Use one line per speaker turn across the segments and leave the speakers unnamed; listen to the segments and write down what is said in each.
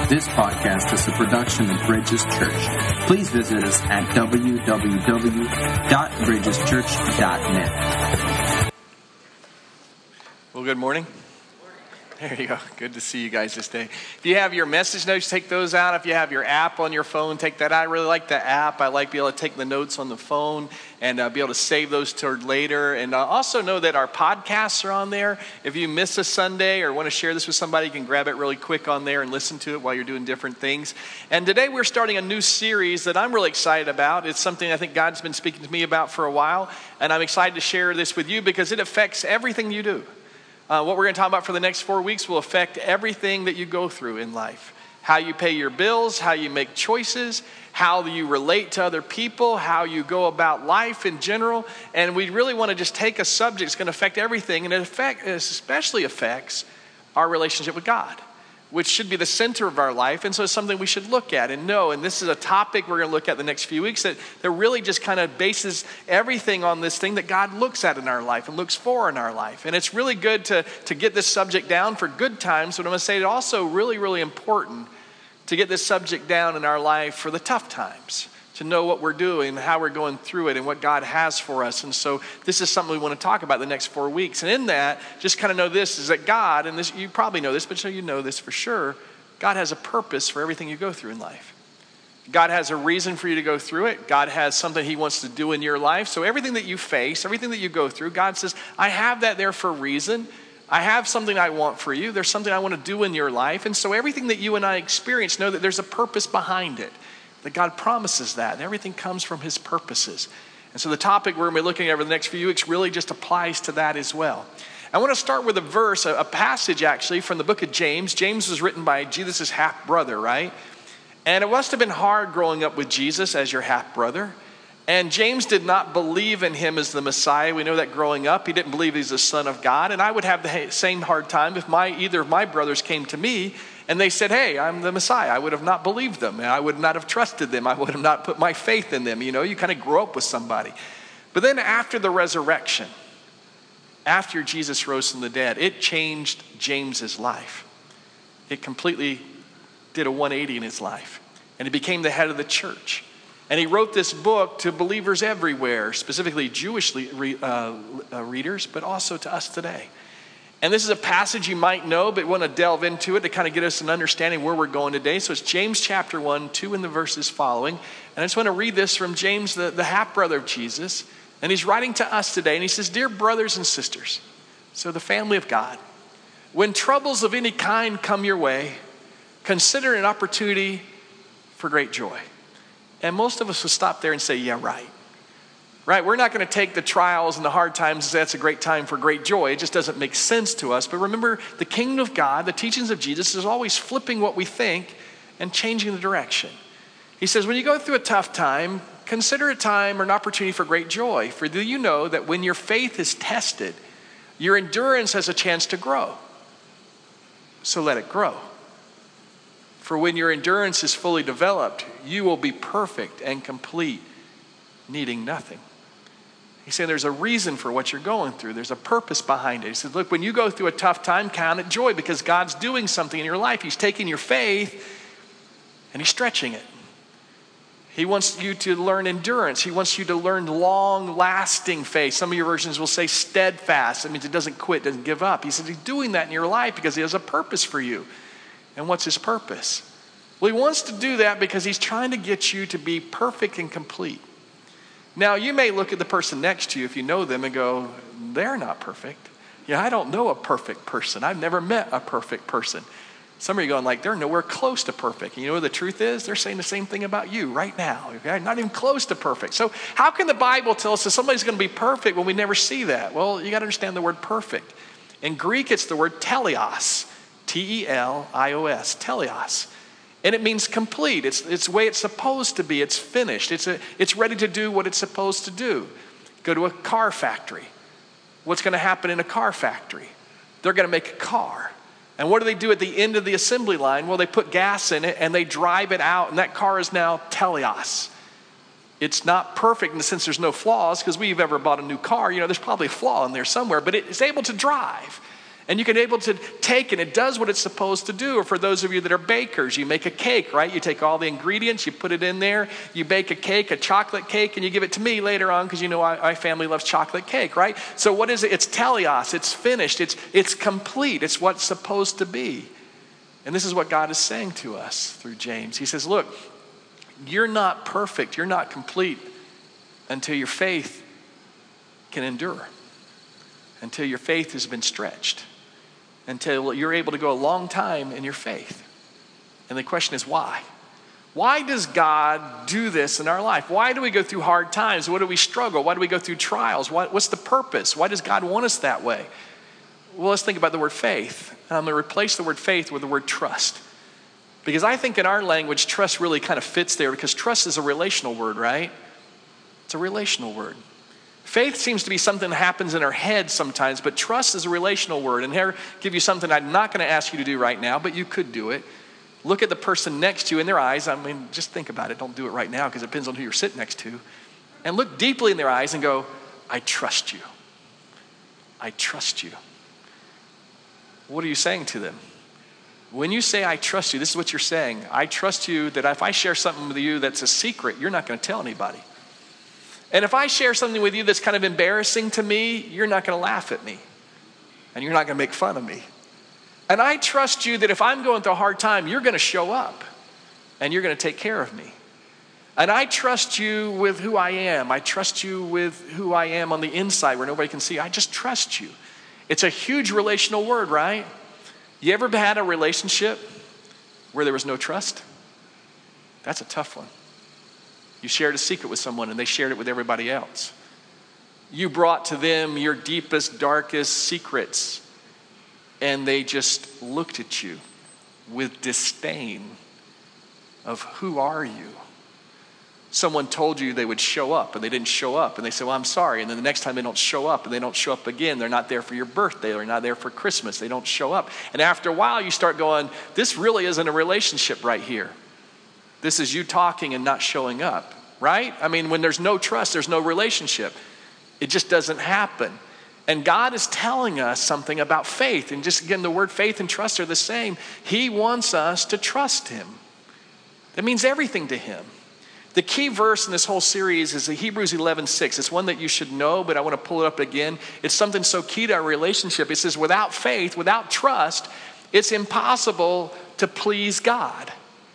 This podcast is a production of Bridges Church. Please visit us at www.bridgeschurch.net.
Well, good morning. There you go. Good to see you guys this day. If you have your message notes, take those out. If you have your app on your phone, take that out. I really like the app. I like being able to take the notes on the phone and be able to save those toward later. And also know that our podcasts are on there. If you miss a Sunday or want to share this with somebody, you can grab it really quick on there and listen to it while you're doing different things. And today we're starting a new series that I'm really excited about. It's something I think God's been speaking to me about for a while. And I'm excited to share this with you because it affects everything you do. What we're going to talk about for the next 4 weeks will affect everything that you go through in life. How you pay your bills, how you make choices, how you relate to other people, how you go about life in general. And we really want to just take a subject that's going to affect everything, and it especially affects our relationship with God, which should be the center of our life. And so it's something we should look at and know. And this is a topic we're going to look at the next few weeks that really just kind of bases everything on this thing that God looks at in our life and looks for in our life. And it's really good to get this subject down for good times. But I'm going to say it's also really, really important to get this subject down in our life for the tough times, to know what we're doing, how we're going through it, and what God has for us. And so this is something we want to talk about the next 4 weeks. And in that, just kind of know this, is that God, and this you probably know this, but so you know this for sure, God has a purpose for everything you go through in life. God has a reason for you to go through it. God has something he wants to do in your life. So everything that you face, everything that you go through, God says, I have that there for a reason. I have something I want for you. There's something I want to do in your life. And so everything that you and I experience, know that there's a purpose behind it. That God promises that, and everything comes from his purposes. And so the topic we're going to be looking at over the next few weeks really just applies to that as well. I want to start with a verse, a passage actually from the book of James. James was written by Jesus' half-brother, right? And it must have been hard growing up with Jesus as your half-brother. And James did not believe in him as the Messiah. We know that growing up, he didn't believe he's the Son of God. And I would have the same hard time if either of my brothers came to me and they said, hey, I'm the Messiah. I would have not believed them. And I would not have trusted them. I would have not put my faith in them. You know, you kind of grow up with somebody. But then after the resurrection, after Jesus rose from the dead, it changed James's life. It completely did a 180 in his life. And he became the head of the church. And he wrote this book to believers everywhere, specifically Jewish readers, but also to us today. And this is a passage you might know, but want to delve into it to kind of get us an understanding where we're going today. So it's James chapter 1, 2 in the verses following. And I just want to read this from James, the half-brother of Jesus. And he's writing to us today. And he says, Dear brothers and sisters, so the family of God, when troubles of any kind come your way, consider an opportunity for great joy. And most of us will stop there and say, yeah, right. Right, we're not going to take the trials and the hard times and say that's a great time for great joy. It just doesn't make sense to us. But remember, the kingdom of God, the teachings of Jesus is always flipping what we think and changing the direction. He says, when you go through a tough time, consider a time or an opportunity for great joy. For do you know that when your faith is tested, your endurance has a chance to grow. So let it grow. For when your endurance is fully developed, you will be perfect and complete, needing nothing. He's saying there's a reason for what you're going through. There's a purpose behind it. He says, look, when you go through a tough time, count it joy because God's doing something in your life. He's taking your faith and he's stretching it. He wants you to learn endurance. He wants you to learn long-lasting faith. Some of your versions will say steadfast. That means it doesn't quit, doesn't give up. He says he's doing that in your life because he has a purpose for you. And what's his purpose? Well, he wants to do that because he's trying to get you to be perfect and complete. Now, you may look at the person next to you if you know them and go, they're not perfect. Yeah, I don't know a perfect person. I've never met a perfect person. Some of you are going like, they're nowhere close to perfect. And you know what the truth is? They're saying the same thing about you right now. Okay? Not even close to perfect. So how can the Bible tell us that somebody's going to be perfect when we never see that? Well, you got to understand the word perfect. In Greek, it's the word teleos. T-E-L-I-O-S, teleos. And it means complete. It's the way it's supposed to be. It's finished. It's ready to do what it's supposed to do. Go to a car factory. What's going to happen in a car factory? They're going to make a car. And what do they do at the end of the assembly line? Well, they put gas in it and they drive it out. And that car is now teleos. It's not perfect in the sense there's no flaws because we've ever bought a new car. You know, there's probably a flaw in there somewhere. But it's able to drive. And you can be able to take and it does what it's supposed to do. Or for those of you that are bakers, you make a cake, right? You take all the ingredients, you put it in there, you bake a cake, a chocolate cake, and you give it to me later on because you know my family loves chocolate cake, right? So what is it? It's teleos, it's finished, it's complete, it's what's supposed to be. And this is what God is saying to us through James. He says, look, you're not perfect, you're not complete until your faith can endure, until your faith has been stretched, until you're able to go a long time in your faith. And the question is why? Why does God do this in our life? Why do we go through hard times? Why do we struggle? Why do we go through trials? What's the purpose? Why does God want us that way? Well, let's think about the word faith. I'm going to replace the word faith with the word trust. Because I think in our language, trust really kind of fits there because trust is a relational word, right? It's a relational word. Faith seems to be something that happens in our head sometimes, but trust is a relational word. And here, I'll give you something I'm not going to ask you to do right now, but you could do it. Look at the person next to you in their eyes. I mean, just think about it. Don't do it right now because it depends on who you're sitting next to. And look deeply in their eyes and go, I trust you. I trust you. What are you saying to them? When you say, I trust you, this is what you're saying. I trust you that if I share something with you that's a secret, you're not going to tell anybody. And if I share something with you that's kind of embarrassing to me, you're not going to laugh at me. And you're not going to make fun of me. And I trust you that if I'm going through a hard time, you're going to show up. And you're going to take care of me. And I trust you with who I am. I trust you with who I am on the inside where nobody can see. I just trust you. It's a huge relational word, right? You ever had a relationship where there was no trust? That's a tough one. You shared a secret with someone and they shared it with everybody else. You brought to them your deepest, darkest secrets and they just looked at you with disdain of who are you? Someone told you they would show up and they didn't show up and they said, well, I'm sorry. And then the next time they don't show up and they don't show up again. They're not there for your birthday. They're not there for Christmas. They don't show up. And after a while you start going, this really isn't a relationship right here. This is you talking and not showing up, right? I mean, when there's no trust, there's no relationship. It just doesn't happen. And God is telling us something about faith. And just again, the word faith and trust are the same. He wants us to trust him. That means everything to him. The key verse in this whole series is Hebrews 11:6. It's one that you should know, but I want to pull it up again. It's something so key to our relationship. It says, without faith, without trust, it's impossible to please God.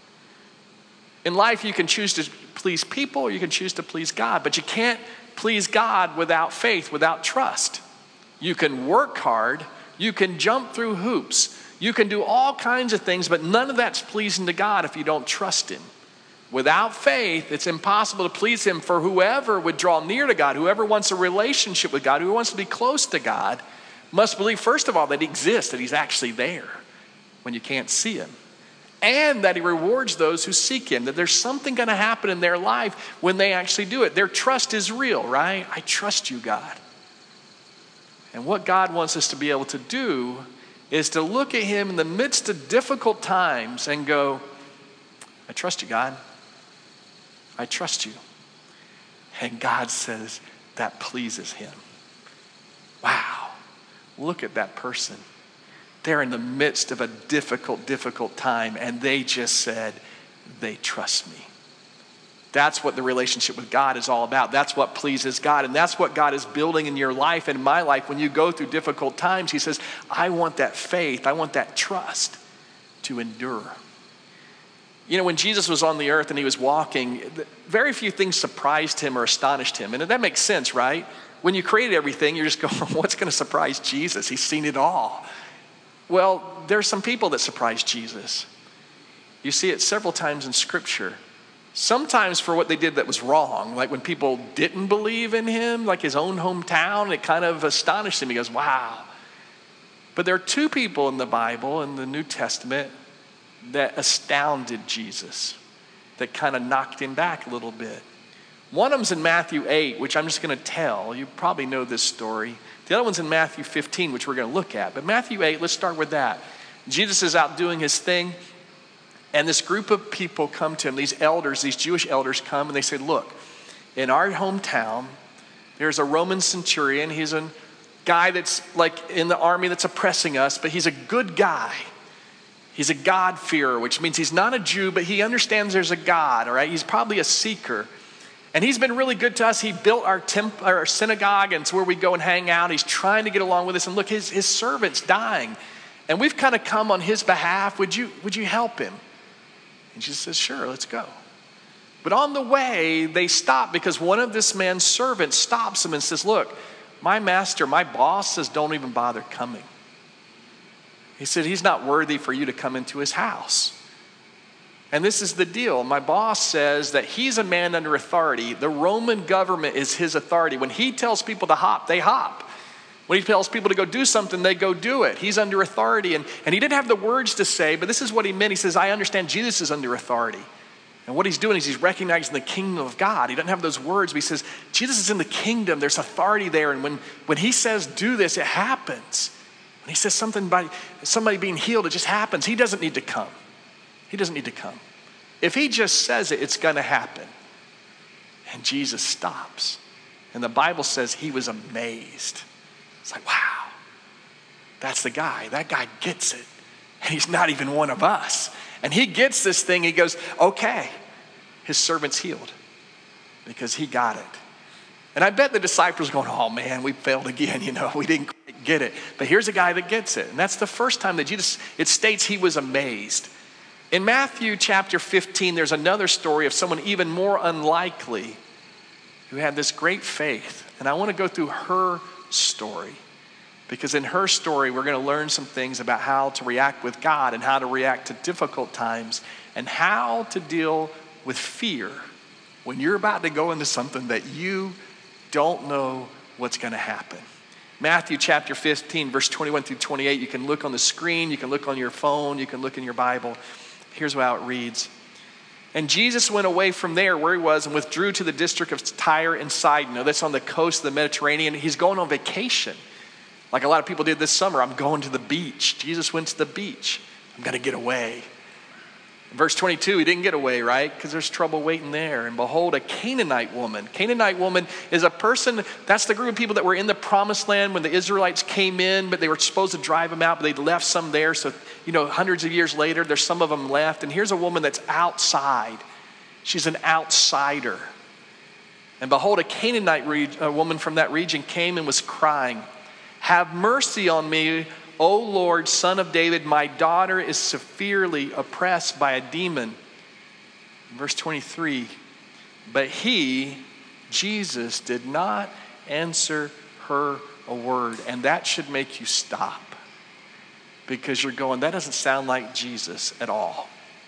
In life, you can choose to please people or you can choose to please God, but you can't please God without faith, without trust. You can work hard, you can jump through hoops, you can do all kinds of things, but none of that's pleasing to God if you don't trust him. Without faith, it's impossible to please him, for whoever would draw near to God, whoever wants a relationship with God, who wants to be close to God, must believe, first of all, that he exists, that he's actually there when you can't see him. And that he rewards those who seek him, that there's something going to happen in their life when they actually do it. Their trust is real, right? I trust you, God. And what God wants us to be able to do is to look at him in the midst of difficult times and go, I trust you, God. I trust you. And God says that pleases him. Wow. Look at that person. They're in the midst of a difficult time, and they just said, they trust me. That's what the relationship with God is all about. That's what pleases God, and that's what God is building in your life and my life. When you go through difficult times, he says, I want that faith, I want that trust to endure. You know, when Jesus was on the earth and he was walking, very few things surprised him or astonished him. And that makes sense, right? When you created everything, you're just going, what's going to surprise Jesus? He's seen it all. Well, there's some people that surprised Jesus. You see it several times in Scripture. Sometimes for what they did that was wrong, like when people didn't believe in him, like his own hometown, it kind of astonished him. He goes, wow. But there are two people in the Bible, in the New Testament, that astounded Jesus, that kind of knocked him back a little bit. One of them's in Matthew 8, which I'm just going to tell. You probably know this story. The other one's in Matthew 15, which we're going to look at. But Matthew 8, let's start with that. Jesus is out doing his thing, and this group of people come to him, these elders, these Jewish elders come, and they say, look, in our hometown, there's a Roman centurion. He's an guy that's like in the army that's oppressing us, but he's a good guy. He's a God-fearer, which means he's not a Jew, but he understands there's a God, all right? He's probably a seeker. And he's been really good to us. He built our synagogue, and it's where we go and hang out. He's trying to get along with us. And look, his servant's dying. And we've kind of come on his behalf. Would you help him? And Jesus says, sure, let's go. But on the way, they stop because one of this man's servants stops him and says, look, my master, my boss says don't even bother coming. He said he's not worthy for you to come into his house. And this is the deal. My boss says that he's a man under authority. The Roman government is his authority. When he tells people to hop, they hop. When he tells people to go do something, they go do it. He's under authority. And he didn't have the words to say, but this is what he meant. He says, I understand Jesus is under authority. And what he's doing is he's recognizing the kingdom of God. He doesn't have those words, but he says, Jesus is in the kingdom. There's authority there. And when he says do this, it happens. When he says something about somebody being healed, it just happens. He doesn't need to come. He doesn't need to come. If he just says it, it's going to happen. And Jesus stops. And the Bible says he was amazed. It's like, wow, that's the guy. That guy gets it. And he's not even one of us. And he gets this thing. He goes, okay, his servant's healed because he got it. And I bet the disciples are going, oh man, we failed again. We didn't quite get it. But here's a guy that gets it. And that's the first time that Jesus, it states he was amazed. In Matthew chapter 15, there's another story of someone even more unlikely who had this great faith. And I want to go through her story because in her story, we're going to learn some things about how to react with God and how to react to difficult times and how to deal with fear when you're about to go into something that you don't know what's going to happen. Matthew chapter 15, verse 21 through 28. You can look on the screen. You can look on your phone. You can look in your Bible. Here's how it reads. And Jesus went away from there where he was and withdrew to the district of Tyre and Sidon. Now, that's on the coast of the Mediterranean. He's going on vacation. Like a lot of people did this summer. I'm going to the beach. Jesus went to the beach. I'm going to get away. Verse 22, he didn't get away, right? Because there's trouble waiting there. And behold, a Canaanite woman. Canaanite woman is a person, that's the group of people that were in the promised land when the Israelites came in, but they were supposed to drive them out, but they left some there. So, hundreds of years later, there's some of them left. And here's a woman that's outside. She's an outsider. And behold, a Canaanite woman from that region came and was crying, have mercy on me, O Lord, Son of David, my daughter is severely oppressed by a demon. Verse 23, but he, Jesus, did not answer her a word. And that should make you stop because you're going, that doesn't sound like Jesus at all.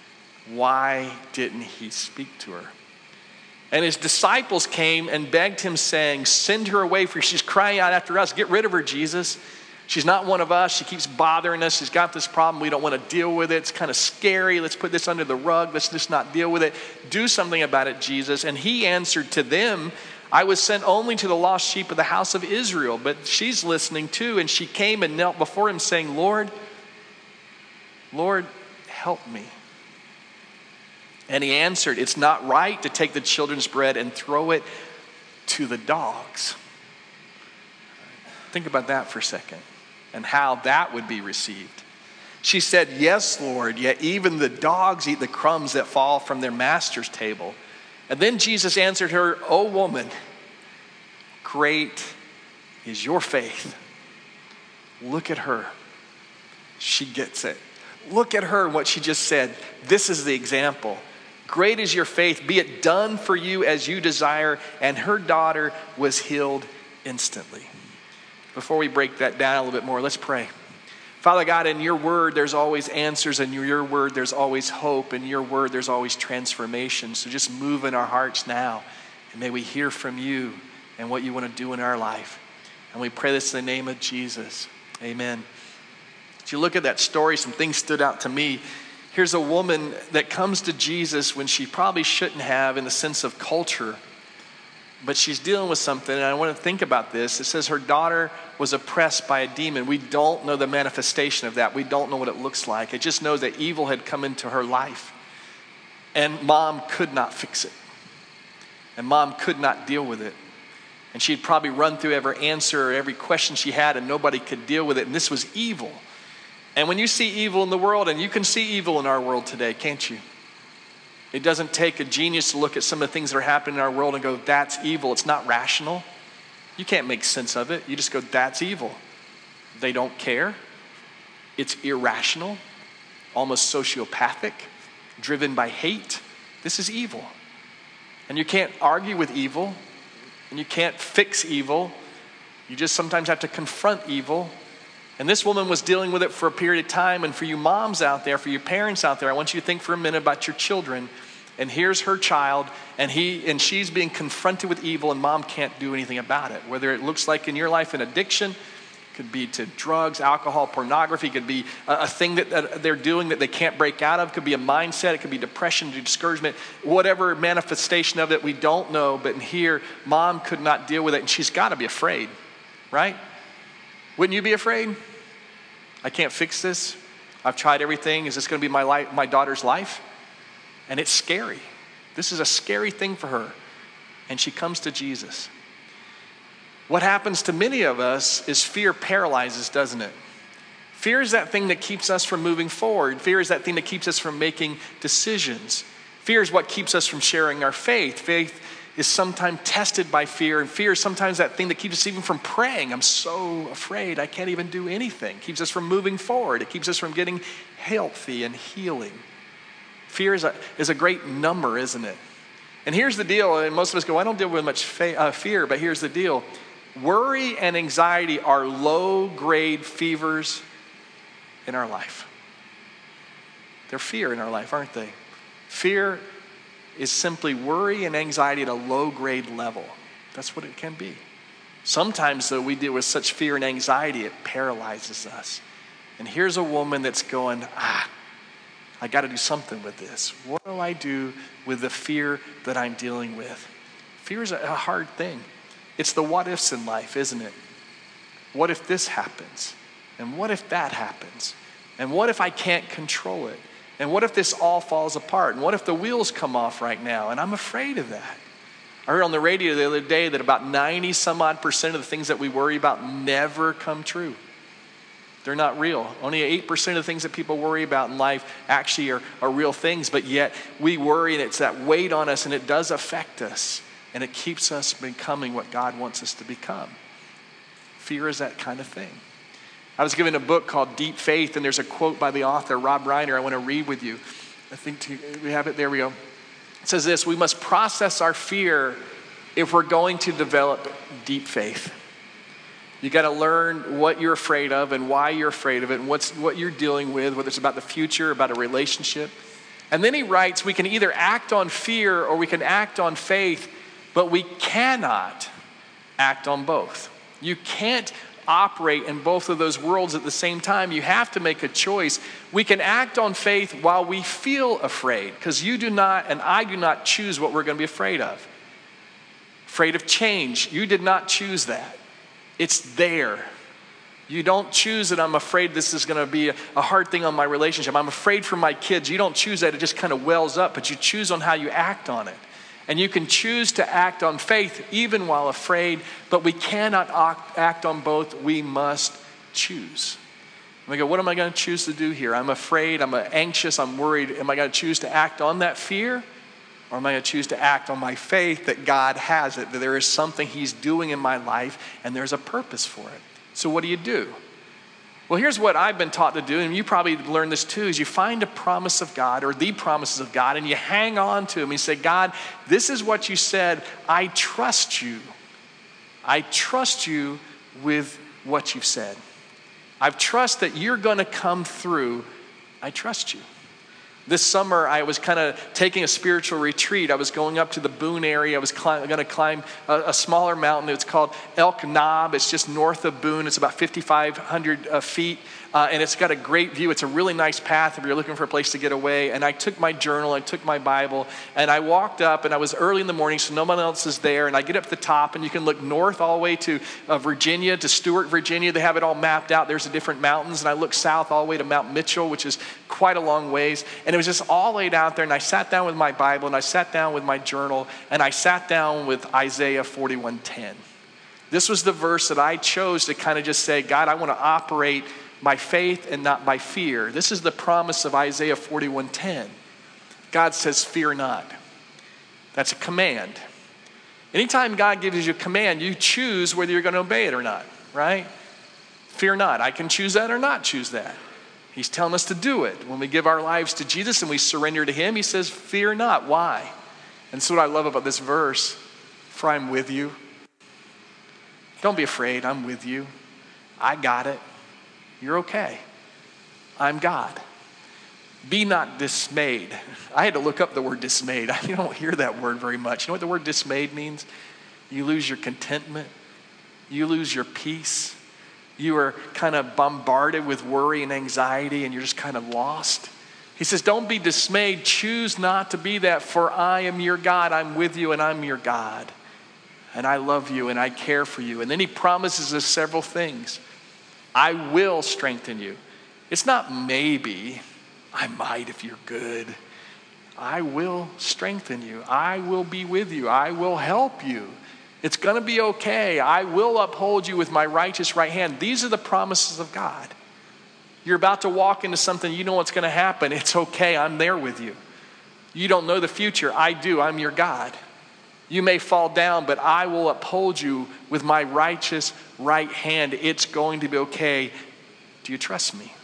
Why didn't he speak to her? And his disciples came and begged him saying, send her away for she's crying out after us. Get rid of her, Jesus. She's not one of us. She keeps bothering us. She's got this problem. We don't want to deal with it. It's kind of scary. Let's put this under the rug. Let's just not deal with it. Do something about it, Jesus. And he answered to them, I was sent only to the lost sheep of the house of Israel. But she's listening too. And she came and knelt before him saying, Lord, help me. And he answered, it's not right to take the children's bread and throw it to the dogs. Think about that for a second and how that would be received. She said, yes, Lord, yet even the dogs eat the crumbs that fall from their master's table. And then Jesus answered her, O woman, great is your faith. Look at her. She gets it. Look at her, what she just said. This is the example. Great is your faith. Be it done for you as you desire. And her daughter was healed instantly. Before we break that down a little bit more, let's pray. Father God, in your word, there's always answers. In your word, there's always hope. In your word, there's always transformation. So just move in our hearts now. And may we hear from you and what you want to do in our life. And we pray this in the name of Jesus. Amen. As you look at that story, some things stood out to me. Here's a woman that comes to Jesus when she probably shouldn't have in the sense of culture. But she's dealing with something, and I want to think about this. It says her daughter was oppressed by a demon. We don't know the manifestation of that. We don't know what it looks like. It just knows that evil had come into her life. And mom could not fix it. And mom could not deal with it. And she'd probably run through every answer, every question she had, and nobody could deal with it. And this was evil. And when you see evil in the world, and you can see evil in our world today, can't you? It doesn't take a genius to look at some of the things that are happening in our world and go, that's evil. It's not rational. You can't make sense of it. You just go, that's evil. They don't care. It's irrational, almost sociopathic, driven by hate. This is evil. And you can't argue with evil, and you can't fix evil. You just sometimes have to confront evil. And this woman was dealing with it for a period of time. And for you moms out there, for you parents out there, I want you to think for a minute about your children. And here's her child, and she's being confronted with evil, and mom can't do anything about it. Whether it looks like in your life an addiction, could be to drugs, alcohol, pornography, could be a thing that they're doing that they can't break out of, could be a mindset, it could be depression, discouragement, whatever manifestation of it, we don't know. But in here, mom could not deal with it, and she's got to be afraid, right? Wouldn't you be afraid? I can't fix this. I've tried everything. Is this going to be my daughter's life? And it's scary. This is a scary thing for her. And she comes to Jesus. What happens to many of us is fear paralyzes, doesn't it? Fear is that thing that keeps us from moving forward. Fear is that thing that keeps us from making decisions. Fear is what keeps us from sharing our faith. Faith is sometimes tested by fear, and fear is sometimes that thing that keeps us even from praying. I'm so afraid I can't even do anything. It keeps us from moving forward. It keeps us from getting healthy and healing. Fear is a great number, isn't it? And here's the deal, and most of us go, I don't deal with much fear, but here's the deal. Worry and anxiety are low-grade fevers in our life. They're fear in our life, aren't they? Fear is simply worry and anxiety at a low-grade level. That's what it can be. Sometimes, though, we deal with such fear and anxiety, it paralyzes us. And here's a woman that's going, I got to do something with this. What do I do with the fear that I'm dealing with? Fear is a hard thing. It's the what ifs in life, isn't it? What if this happens? And what if that happens? And what if I can't control it? And what if this all falls apart? And what if the wheels come off right now? And I'm afraid of that. I heard on the radio the other day that about 90% of the things that we worry about never come true. They're not real. Only 8% of the things that people worry about in life actually are real things, but yet we worry, and it's that weight on us, and it does affect us, and it keeps us becoming what God wants us to become. Fear is that kind of thing. I was given a book called Deep Faith, and there's a quote by the author, Rob Reiner, I want to read with you. I think we have it. There we go. It says this: we must process our fear if we're going to develop deep faith. You got to learn what you're afraid of and why you're afraid of it and what you're dealing with, whether it's about the future, about a relationship. And then he writes, we can either act on fear or we can act on faith, but we cannot act on both. You can't operate in both of those worlds at the same time. You have to make a choice. We can act on faith while we feel afraid, because you do not and I do not choose what we're going to be afraid of. Afraid of change. You did not choose that. It's there. You don't choose that I'm afraid this is going to be a hard thing on my relationship. I'm afraid for my kids. You don't choose that. It just kind of wells up, but you choose on how you act on it. And you can choose to act on faith even while afraid, but we cannot act on both. We must choose. And we go, what am I going to choose to do here? I'm afraid, I'm anxious, I'm worried. Am I going to choose to act on that fear? Or am I going to choose to act on my faith that God has it, that there is something he's doing in my life and there's a purpose for it? So what do? Well, here's what I've been taught to do, and you probably learned this too, is you find a promise of God or the promises of God and you hang on to them. You say, God, this is what you said. I trust you. I trust you with what you've said. I trust that you're going to come through. I trust you. This summer, I was kind of taking a spiritual retreat. I was going up to the Boone area. I was going to climb a smaller mountain. It's called Elk Knob. It's just north of Boone. It's about 5,500 feet, and it's got a great view. It's a really nice path if you're looking for a place to get away. And I took my journal, I took my Bible, and I walked up, and I was early in the morning, so no one else is there. And I get up to the top, and you can look north all the way to Virginia, to Stewart, Virginia. They have it all mapped out. There's the different mountains. And I look south all the way to Mount Mitchell, which is quite a long ways. And it was just all laid out there, and I sat down with my Bible, and I sat down with my journal, and I sat down with Isaiah 41:10. This was the verse that I chose to kind of just say, God, I want to operate by faith and not by fear. This is the promise of Isaiah 41:10. God says, fear not. That's a command. Anytime God gives you a command, you choose whether you're going to obey it or not, right? Fear not. I can choose that or not choose that. He's telling us to do it. When we give our lives to Jesus and we surrender to him, he says, fear not. Why? And so what I love about this verse, for I'm with you. Don't be afraid. I'm with you. I got it. You're okay. I'm God. Be not dismayed. I had to look up the word dismayed. You don't hear that word very much. You know what the word dismayed means? You lose your contentment. You lose your peace. You are kind of bombarded with worry and anxiety and you're just kind of lost. He says, don't be dismayed. Choose not to be that, for I am your God. I'm with you and I'm your God. And I love you and I care for you. And then he promises us several things. I will strengthen you. It's not maybe. I might if you're good. I will strengthen you. I will be with you. I will help you. It's going to be okay. I will uphold you with my righteous right hand. These are the promises of God. You're about to walk into something, you know what's going to happen. It's okay. I'm there with you. You don't know the future. I do. I'm your God. You may fall down, but I will uphold you with my righteous right hand. It's going to be okay. Do you trust me?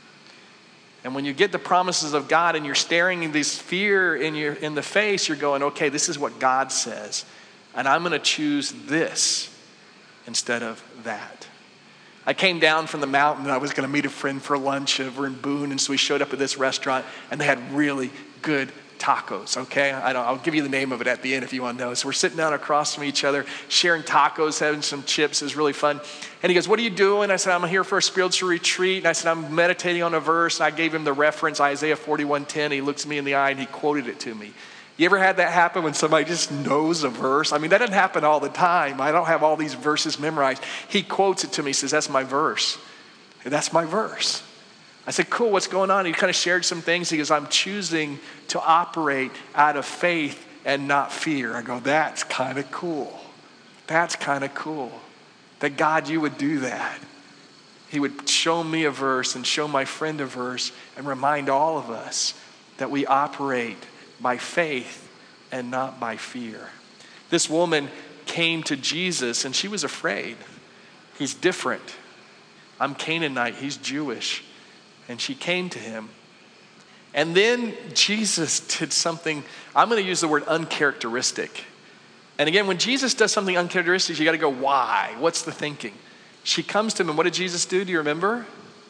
And when you get the promises of God and you're staring in this fear in the face, you're going, okay, this is what God says. And I'm going to choose this instead of that. I came down from the mountain and I was going to meet a friend for lunch over in Boone. And so we showed up at this restaurant and they had really good tacos, okay? I'll give you the name of it at the end if you want to know. So we're sitting down across from each other, sharing tacos, having some chips. It was really fun. And he goes, what are you doing? I said, I'm here for a spiritual retreat. And I said, I'm meditating on a verse. And I gave him the reference, Isaiah 41:10. He looks me in the eye and he quoted it to me. You ever had that happen when somebody just knows a verse? I mean, that doesn't happen all the time. I don't have all these verses memorized. He quotes it to me. He says, that's my verse. That's my verse. I said, cool, what's going on? He kind of shared some things. He goes, I'm choosing to operate out of faith and not fear. I go, that's kind of cool. That's kind of cool. That God, you would do that. He would show me a verse and show my friend a verse and remind all of us that we operate by faith and not by fear. This woman came to Jesus and she was afraid. He's different. I'm Canaanite, he's Jewish. And she came to him. And then Jesus did something, I'm going to use the word uncharacteristic. And again, when Jesus does something uncharacteristic, you got to go, why? What's the thinking? She comes to him, and what did Jesus do? Do you remember?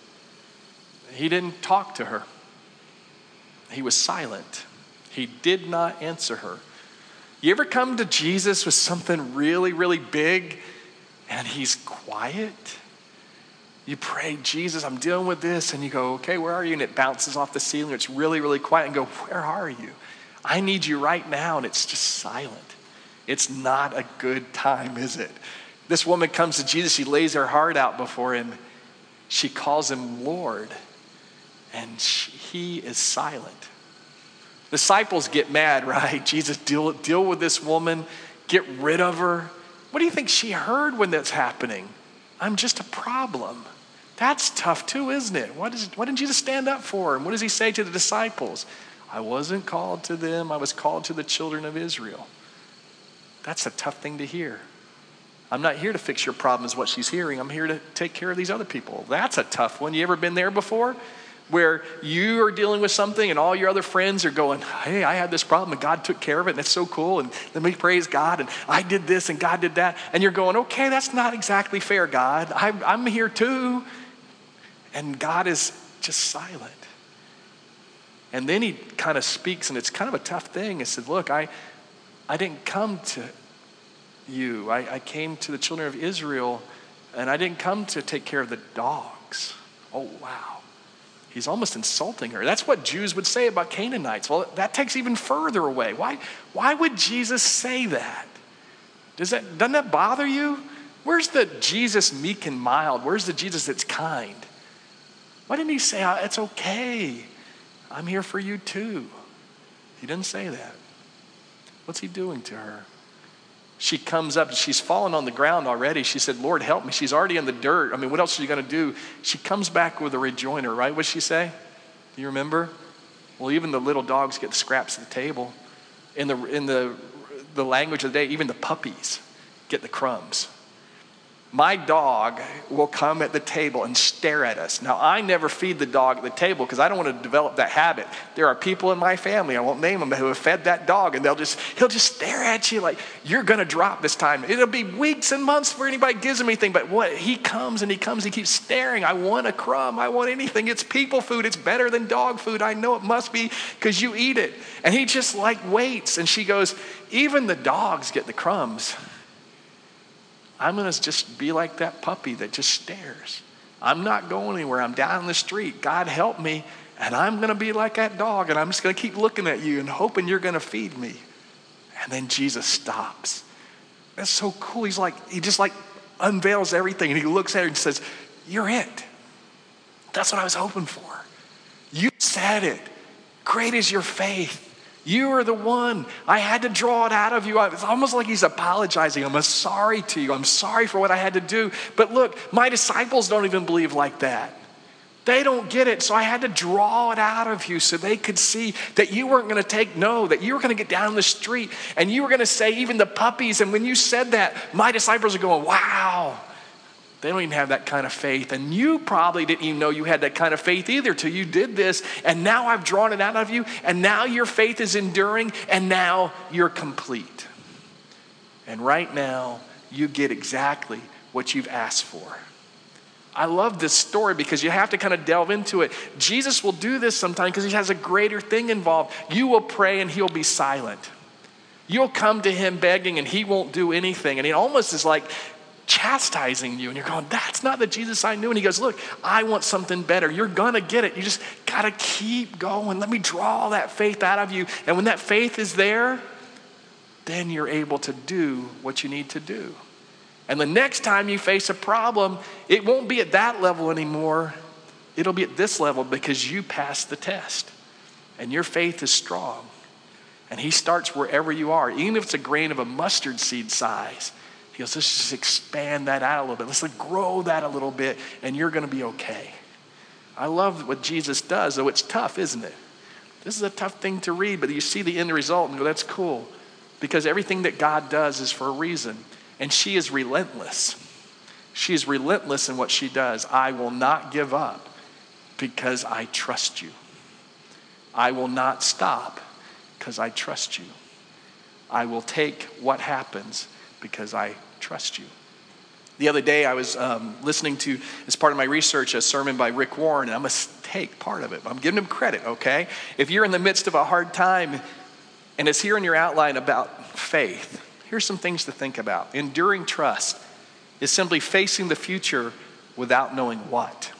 He didn't talk to her. He was silent. He did not answer her. You ever come to Jesus with something really, really big, and he's quiet? You pray, Jesus, I'm dealing with this. And you go, okay, where are you? And it bounces off the ceiling. It's really, really quiet. And go, where are you? I need you right now. And it's just silent. It's not a good time, is it? This woman comes to Jesus. She lays her heart out before him. She calls him Lord. And he is silent. Disciples get mad, right? Jesus, deal with this woman. Get rid of her. What do you think she heard when that's happening? I'm just a problem. That's tough too, isn't it? Why didn't Jesus stand up for him? What does he say to the disciples? I wasn't called to them. I was called to the children of Israel. That's a tough thing to hear. I'm not here to fix your problem is what she's hearing. I'm here to take care of these other people. That's a tough one. You ever been there before? Where you are dealing with something and all your other friends are going, hey, I had this problem and God took care of it and it's so cool and let me praise God and I did this and God did that. And you're going, okay, that's not exactly fair, God. I'm here too. And God is just silent. And then he kind of speaks, and it's kind of a tough thing. He said, look, I didn't come to you. I came to the children of Israel, and I didn't come to take care of the dogs. Oh, wow. He's almost insulting her. That's what Jews would say about Canaanites. Well, that takes even further away. Why would Jesus say that? Doesn't that bother you? Where's the Jesus meek and mild? Where's the Jesus that's kind? Why didn't he say, it's okay. I'm here for you too. He didn't say that. What's he doing to her? She comes up and she's fallen on the ground already. She said, Lord, help me. She's already in the dirt. I mean, what else are you going to do? She comes back with a rejoinder, right? What'd she say? Do you remember? Well, even the little dogs get the scraps at the table. In the language of the day, even the puppies get the crumbs. My dog will come at the table and stare at us. Now, I never feed the dog at the table because I don't want to develop that habit. There are people in my family, I won't name them, who have fed that dog, and he'll just stare at you like, you're going to drop this time. It'll be weeks and months before anybody gives him anything, but he comes, he keeps staring. I want a crumb. I want anything. It's people food. It's better than dog food. I know it must be because you eat it. And he just waits. And she goes, even the dogs get the crumbs. I'm going to just be like that puppy that just stares. I'm not going anywhere. I'm down the street. God help me. And I'm going to be like that dog. And I'm just going to keep looking at you and hoping you're going to feed me. And then Jesus stops. That's so cool. He just unveils everything. And he looks at her and says, you're it. That's what I was hoping for. You said it. Great is your faith. You are the one. I had to draw it out of you. It's almost like he's apologizing. I'm sorry to you. I'm sorry for what I had to do. But look, my disciples don't even believe like that. They don't get it. So I had to draw it out of you so they could see that you weren't going to take no, that you were going to get down the street and you were going to say even the puppies. And when you said that, my disciples are going, wow. They don't even have that kind of faith. And you probably didn't even know you had that kind of faith either till you did this. And now I've drawn it out of you. And now your faith is enduring. And now you're complete. And right now, you get exactly what you've asked for. I love this story because you have to kind of delve into it. Jesus will do this sometimes because he has a greater thing involved. You will pray and he'll be silent. You'll come to him begging and he won't do anything. And it almost is like chastising you, and you're going, that's not the Jesus I knew. And he goes, look, I want something better. You're gonna get it. You just gotta keep going. Let me draw that faith out of you. And when that faith is there, then you're able to do what you need to do. And the next time you face a problem, it won't be at that level anymore. It'll be at this level because you passed the test and your faith is strong. And he starts wherever you are, even if it's a grain of a mustard seed size. He goes, let's just expand that out a little bit. Let's grow that a little bit, and you're going to be okay. I love what Jesus does, though it's tough, isn't it? This is a tough thing to read, but you see the end result and go, that's cool. Because everything that God does is for a reason. And she is relentless. She is relentless in what she does. I will not give up because I trust you. I will not stop because I trust you. I will take what happens because I trust you. The other day I was listening to, as part of my research, a sermon by Rick Warren, and I'm going to take part of it. I'm giving him credit, okay? If you're in the midst of a hard time, and it's here in your outline about faith, here's some things to think about. Enduring trust is simply facing the future without knowing what.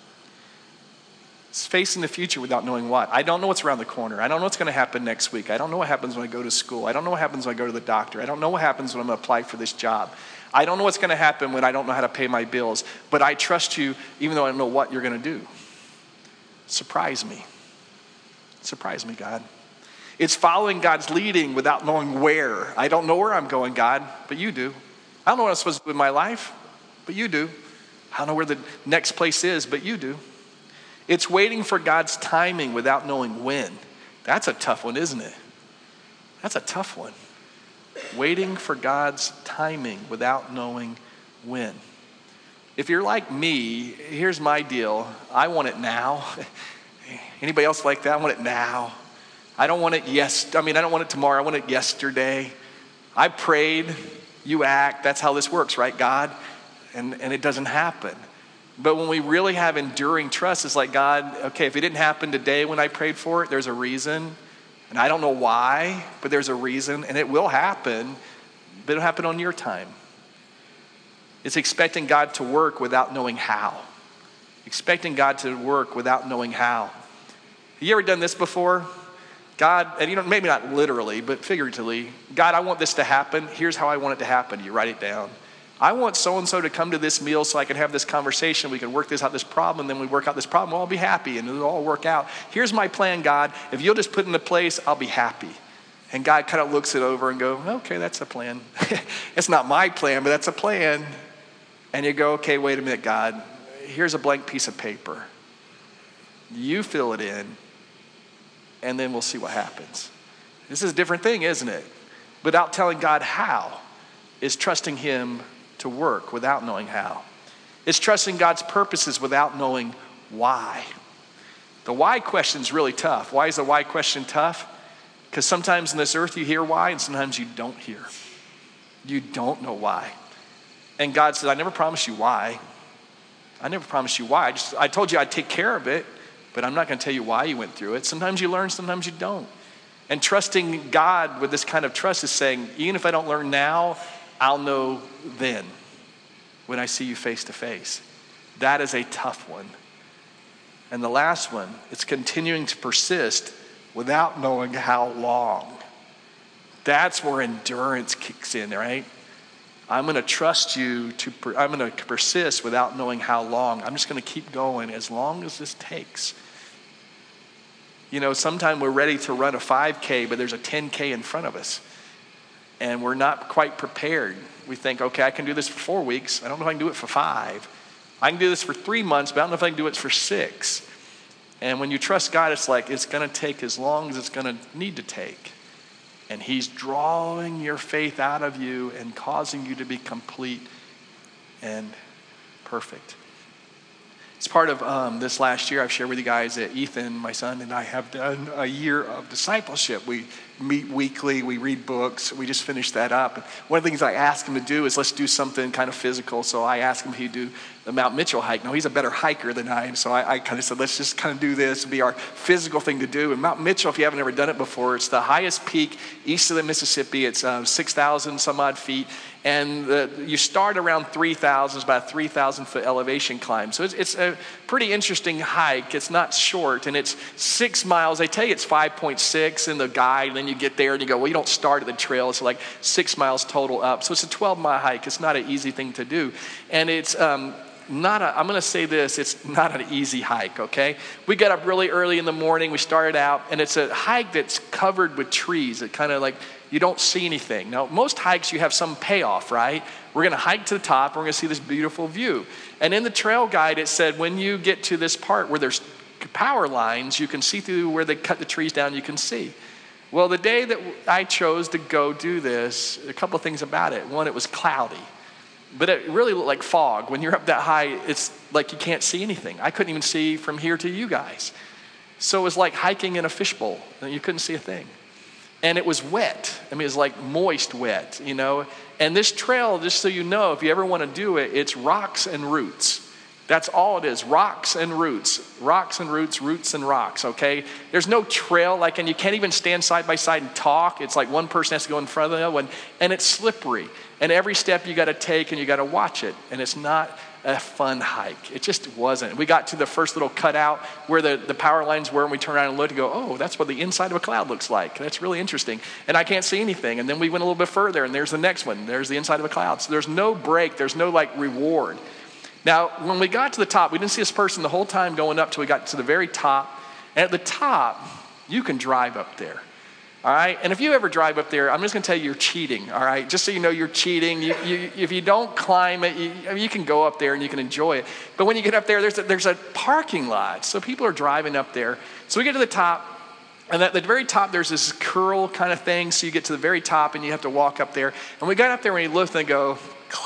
It's facing the future without knowing what. I don't know what's around the corner. I don't know what's going to happen next week. I don't know what happens when I go to school. I don't know what happens when I go to the doctor. I don't know what happens when I'm going to apply for this job. I don't know what's going to happen when I don't know how to pay my bills. But I trust you even though I don't know what you're going to do. Surprise me. Surprise me, God. It's following God's leading without knowing where. I don't know where I'm going, God, but you do. I don't know what I'm supposed to do with my life, but you do. I don't know where the next place is, but you do. It's waiting for God's timing without knowing when. That's a tough one, isn't it? That's a tough one. Waiting for God's timing without knowing when. If you're like me, here's my deal. I want it now. Anybody else like that? I want it now. I don't want it I don't want it tomorrow. I want it yesterday. I prayed, you act. That's how this works, right, God? And it doesn't happen. But when we really have enduring trust, it's like, God, okay, if it didn't happen today when I prayed for it, there's a reason. And I don't know why, but there's a reason. And it will happen, but it'll happen on your time. It's expecting God to work without knowing how. Expecting God to work without knowing how. Have you ever done this before? God, and maybe not literally, but figuratively, God, I want this to happen. Here's how I want it to happen. You write it down. I want so-and-so to come to this meal so I can have this conversation. We can work this problem, and then we work out this problem. Well, I'll be happy, and it'll all work out. Here's my plan, God. If you'll just put it into place, I'll be happy. And God kind of looks it over and go, okay, that's a plan. It's not my plan, but that's a plan. And you go, okay, wait a minute, God. Here's a blank piece of paper. You fill it in, and then we'll see what happens. This is a different thing, isn't it? Without telling God how is trusting him to work without knowing how. It's trusting God's purposes without knowing why. The why question is really tough. Why is the why question tough? Because sometimes in this earth you hear why, and sometimes you don't hear. You don't know why. And God says, I never promised you why. I never promised you why. I told you I'd take care of it, but I'm not going to tell you why you went through it. Sometimes you learn, sometimes you don't. And trusting God with this kind of trust is saying, even if I don't learn now, I'll know then when I see you face to face. That is a tough one. And the last one, it's continuing to persist without knowing how long. That's where endurance kicks in, right? I'm going to trust you I'm going to persist without knowing how long. I'm just going to keep going as long as this takes. You know, sometimes we're ready to run a 5K, but there's a 10K in front of us. And we're not quite prepared. We think, okay, I can do this for 4 weeks. I don't know if I can do it for 5. I can do this for 3 months, but I don't know if I can do it for 6. And when you trust God, it's like it's going to take as long as it's going to need to take. And he's drawing your faith out of you and causing you to be complete and perfect. It's part of this last year I've shared with you guys that Ethan, my son, and I have done a year of discipleship. We meet weekly, we read books, we just finished that up. And one of the things I asked him to do is let's do something kind of physical. So I asked him if he'd do the Mount Mitchell hike. Now he's a better hiker than I am, so I kind of said, let's just kind of do this and be our physical thing to do. And Mount Mitchell, if you haven't ever done it before, it's the highest peak east of the Mississippi. It's 6,000 some odd feet. And you start around 3,000, it's about a 3,000 foot elevation climb. So it's a pretty interesting hike. It's not short, and it's 6 miles. They tell you it's 5.6 in the guide, and then you get there and you go, well, you don't start at the trail. It's like 6 miles total up. So it's a 12-mile hike. It's not an easy thing to do. And it's I'm going to say this, it's not an easy hike, okay? We got up really early in the morning. We started out, and it's a hike that's covered with trees. It kind of like, you don't see anything. Now, most hikes, you have some payoff, right? We're going to hike to the top, and we're going to see this beautiful view. And in the trail guide, it said, when you get to this part where there's power lines, you can see through where they cut the trees down, you can see. Well, the day that I chose to go do this, a couple of things about it. One, it was cloudy. But it really looked like fog. When you're up that high, it's like you can't see anything. I couldn't even see from here to you guys. So it was like hiking in a fishbowl. You couldn't see a thing. And it was wet. I mean, it was like moist wet, you know. And this trail, just so you know, if you ever want to do it, it's rocks and roots. That's all it is, rocks and roots. Rocks and roots, roots and rocks, okay? There's no trail, and you can't even stand side by side and talk. It's like one person has to go in front of the other one, and it's slippery. And every step you got to take, and you got to watch it. And it's not a fun hike. It just wasn't. We got to the first little cutout where the power lines were, and we turned around and looked and go, oh, that's what the inside of a cloud looks like. That's really interesting. And I can't see anything. And then we went a little bit further, and there's the next one. There's the inside of a cloud. So there's no break. There's no reward. Now, when we got to the top, we didn't see this person the whole time going up till we got to the very top. And at the top, you can drive up there. All right? And if you ever drive up there, I'm just going to tell you you're cheating. All right? Just so you know you're cheating. If you don't climb it, you can go up there and you can enjoy it. But when you get up there, there's a parking lot. So people are driving up there. So we get to the top. And at the very top, there's this curl kind of thing. So you get to the very top and you have to walk up there. And we got up there and we looked and go,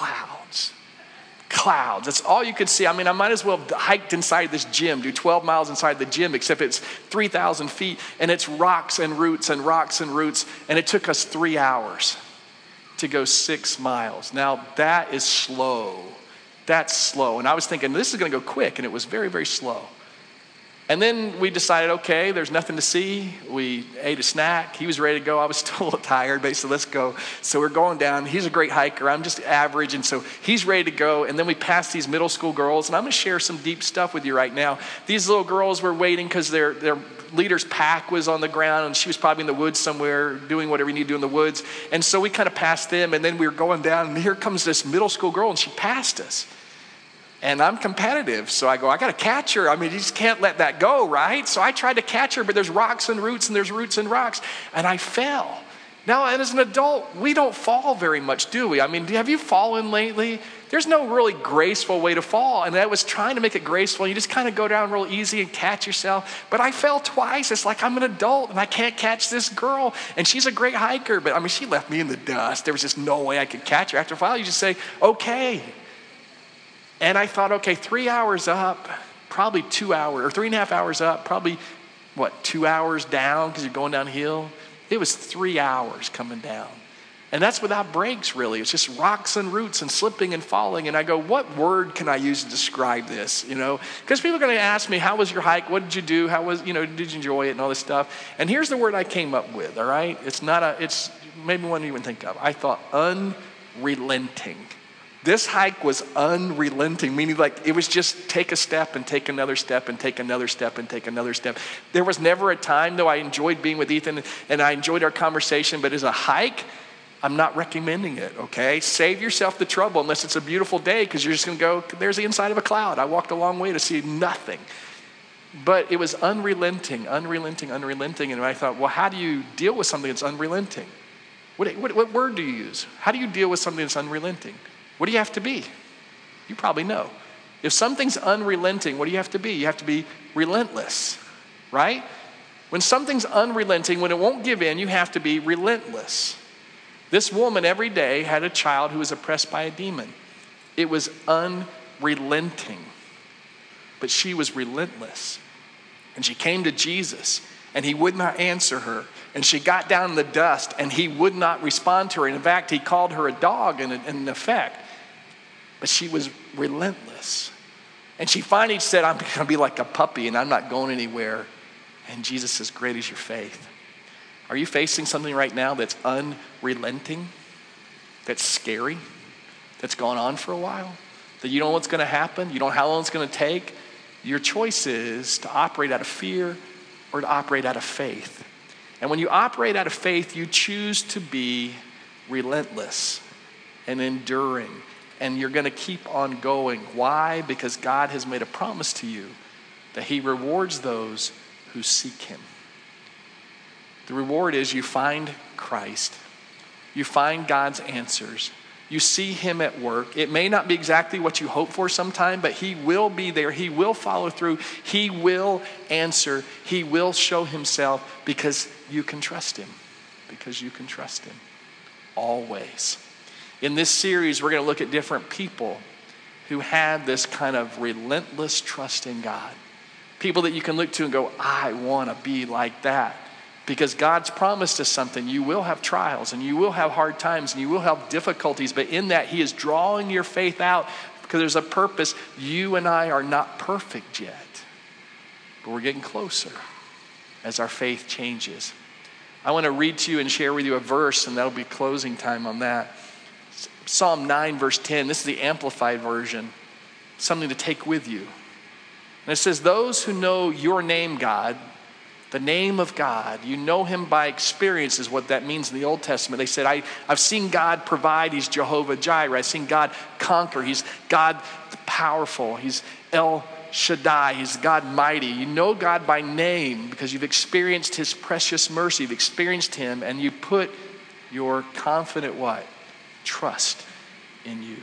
clouds. That's all you could see. I mean, I might as well have hiked inside this gym, do 12 miles inside the gym, except it's 3,000 feet, and it's rocks and roots and rocks and roots, and it took us 3 hours to go 6 miles. Now, that is slow. That's slow. And I was thinking, this is going to go quick, and it was very, very slow. And then we decided, okay, there's nothing to see. We ate a snack. He was ready to go. I was still a little tired, but he said, let's go. So we're going down. He's a great hiker. I'm just average. And so he's ready to go. And then we passed these middle school girls. And I'm going to share some deep stuff with you right now. These little girls were waiting because their leader's pack was on the ground. And she was probably in the woods somewhere doing whatever you need to do in the woods. And so we kind of passed them. And then we were going down. And here comes this middle school girl. And she passed us. And I'm competitive, so I go, I got to catch her. I mean, you just can't let that go, right? So I tried to catch her, but there's rocks and roots, and there's roots and rocks. And I fell. Now, as an adult, we don't fall very much, do we? I mean, have you fallen lately? There's no really graceful way to fall. And I was trying to make it graceful. You just kind of go down real easy and catch yourself. But I fell twice. It's like I'm an adult and I can't catch this girl. And she's a great hiker. But I mean, she left me in the dust. There was just no way I could catch her. After a while, you just say, okay. And I thought, okay, 3 hours up, probably 2 hours, or 3.5 hours up, probably, 2 hours down because you're going downhill? It was 3 hours coming down. And that's without brakes, really. It's just rocks and roots and slipping and falling. And I go, what word can I use to describe this? Because people are going to ask me, how was your hike? What did you do? How was, did you enjoy it and all this stuff? And here's the word I came up with, all right? It's maybe one you even think of. I thought unrelenting. This hike was unrelenting, meaning like it was just take a step and take another step and take another step and take another step. There was never a time, though I enjoyed being with Ethan and I enjoyed our conversation, but as a hike, I'm not recommending it, okay? Save yourself the trouble unless it's a beautiful day because you're just going to go, there's the inside of a cloud. I walked a long way to see nothing. But it was unrelenting. And I thought, well, how do you deal with something that's unrelenting? What word do you use? How do you deal with something that's unrelenting? What do you have to be? You probably know. If something's unrelenting, what do you have to be? You have to be relentless, right? When something's unrelenting, when it won't give in, you have to be relentless. This woman every day had a child who was oppressed by a demon. It was unrelenting, but she was relentless. And she came to Jesus, and he would not answer her. And she got down in the dust, and he would not respond to her. And in fact, he called her a dog in effect. But she was relentless. And she finally said, I'm going to be like a puppy, and I'm not going anywhere. And Jesus says, great is your faith. Are you facing something right now that's unrelenting, that's scary, that's gone on for a while, that you don't know what's going to happen, you don't know how long it's going to take? Your choice is to operate out of fear or to operate out of faith. And when you operate out of faith, you choose to be relentless and enduring. And you're going to keep on going. Why? Because God has made a promise to you that he rewards those who seek him. The reward is you find Christ. You find God's answers. You see him at work. It may not be exactly what you hope for sometime, but he will be there. He will follow through. He will answer. He will show himself because you can trust him. Because you can trust him. Always. In this series, we're going to look at different people who had this kind of relentless trust in God. People that you can look to and go, I want to be like that. Because God's promised us something. You will have trials and you will have hard times and you will have difficulties. But in that, he is drawing your faith out because there's a purpose. You and I are not perfect yet. But we're getting closer as our faith changes. I want to read to you and share with you a verse, and that'll be closing time on that. Psalm 9, verse 10. This is the Amplified version. Something to take with you. And it says, those who know your name, God, the name of God, you know him by experience is what that means in the Old Testament. They said, I've seen God provide. He's Jehovah Jireh. I've seen God conquer. He's God powerful. He's El Shaddai. He's God mighty. You know God by name because you've experienced his precious mercy. You've experienced him, and you put your confident what? Trust in you.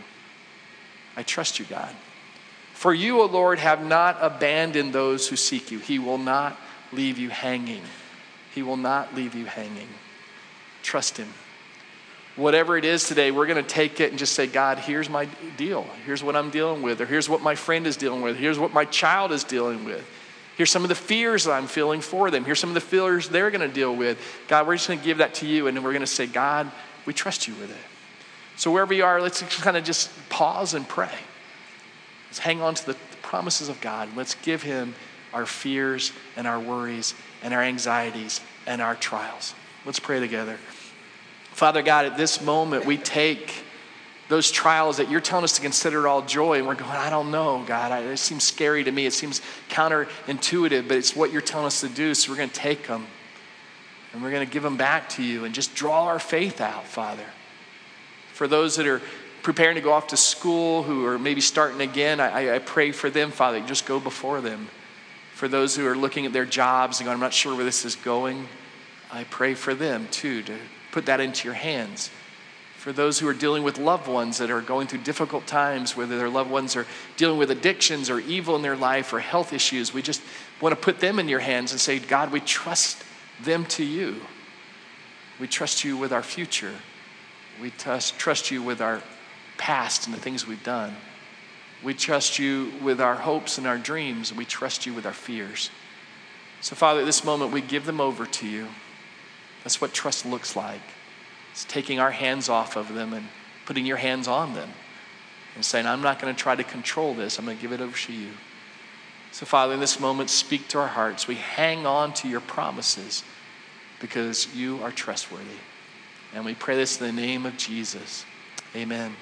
I trust you, God. For you, O Lord, have not abandoned those who seek you. He will not leave you hanging. He will not leave you hanging. Trust him. Whatever it is today, we're going to take it and just say, God, here's my deal. Here's what I'm dealing with. Or here's what my friend is dealing with. Here's what my child is dealing with. Here's some of the fears that I'm feeling for them. Here's some of the fears they're going to deal with. God, we're just going to give that to you. And then we're going to say, God, we trust you with it. So wherever you are, let's kind of just pause and pray. Let's hang on to the promises of God. Let's give him our fears and our worries and our anxieties and our trials. Let's pray together. Father God, at this moment, we take those trials that you're telling us to consider all joy, and we're going, I don't know, God. It seems scary to me. It seems counterintuitive, but it's what you're telling us to do, so we're going to take them, and we're going to give them back to you and just draw our faith out, Father. For those that are preparing to go off to school, who are maybe starting again, I pray for them, Father. Just go before them. For those who are looking at their jobs and going, I'm not sure where this is going, I pray for them too, to put that into your hands. For those who are dealing with loved ones that are going through difficult times, whether their loved ones are dealing with addictions or evil in their life or health issues, we just want to put them in your hands and say, God, we trust them to you. We trust you with our future. We trust you with our past and the things we've done. We trust you with our hopes and our dreams. We trust you with our fears. So, Father, at this moment, we give them over to you. That's what trust looks like. It's taking our hands off of them and putting your hands on them and saying, I'm not going to try to control this. I'm going to give it over to you. So, Father, in this moment, speak to our hearts. We hang on to your promises because you are trustworthy. And we pray this in the name of Jesus. Amen.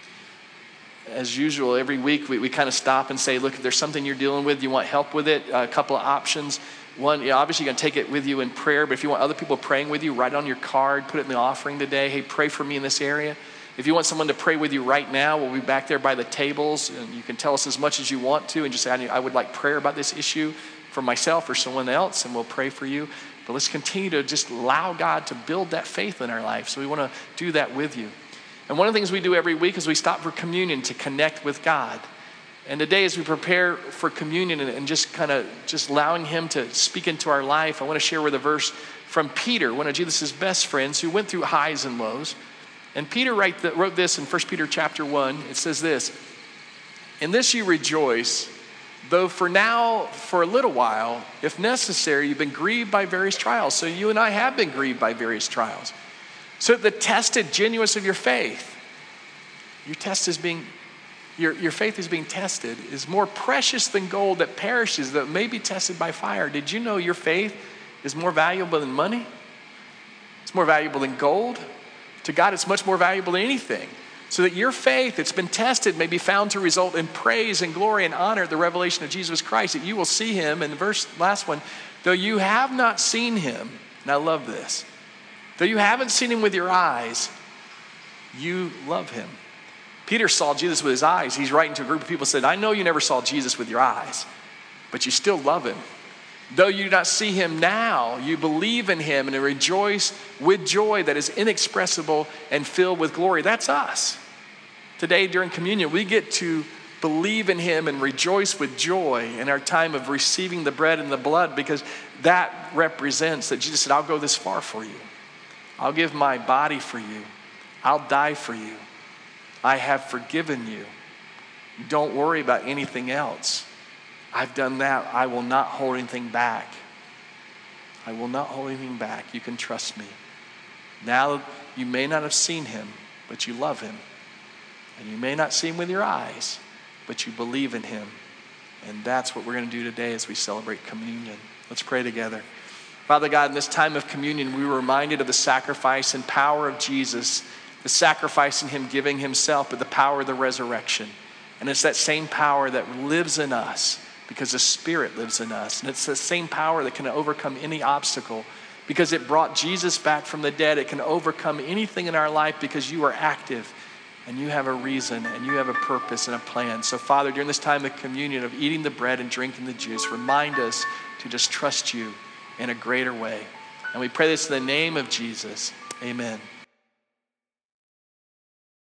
As usual, every week we kind of stop and say, look, if there's something you're dealing with, you want help with it, a couple of options. One, obviously you're going to take it with you in prayer, but if you want other people praying with you, write it on your card, put it in the offering today. Hey, pray for me in this area. If you want someone to pray with you right now, we'll be back there by the tables, and you can tell us as much as you want to and just say, I would like prayer about this issue for myself or someone else, and we'll pray for you. But let's continue to just allow God to build that faith in our life. So we want to do that with you. And one of the things we do every week is we stop for communion to connect with God. And today, as we prepare for communion and just allowing him to speak into our life, I want to share with a verse from Peter, one of Jesus' best friends who went through highs and lows. And Peter wrote this in 1 Peter chapter 1. It says this, in this you rejoice, though for now, for a little while, if necessary, you've been grieved by various trials. So you and I have been grieved by various trials. So the tested genuineness of your faith, your faith is being tested, is more precious than gold that perishes, that may be tested by fire. Did you know your faith is more valuable than money? It's more valuable than gold. To God, it's much more valuable than anything. So that your faith that's been tested may be found to result in praise and glory and honor at the revelation of Jesus Christ, that you will see him. And the last one, though you have not seen him, and I love this, though you haven't seen him with your eyes, you love him. Peter saw Jesus with his eyes. He's writing to a group of people, said, I know you never saw Jesus with your eyes, but you still love him. Though you do not see him now, you believe in him and rejoice with joy that is inexpressible and filled with glory. That's us. Today during communion, we get to believe in him and rejoice with joy in our time of receiving the bread and the blood, because that represents that Jesus said, I'll go this far for you. I'll give my body for you. I'll die for you. I have forgiven you. Don't worry about anything else. I've done that. I will not hold anything back. I will not hold anything back. You can trust me. Now, you may not have seen him, but you love him. And you may not see him with your eyes, but you believe in him. And that's what we're going to do today as we celebrate communion. Let's pray together. Father God, in this time of communion, we were reminded of the sacrifice and power of Jesus, the sacrifice in him giving himself, but the power of the resurrection. And it's that same power that lives in us because the Spirit lives in us. And it's the same power that can overcome any obstacle because it brought Jesus back from the dead. It can overcome anything in our life because you are active and you have a reason and you have a purpose and a plan. So Father, during this time of communion, of eating the bread and drinking the juice, remind us to just trust you in a greater way. And we pray this in the name of Jesus. Amen.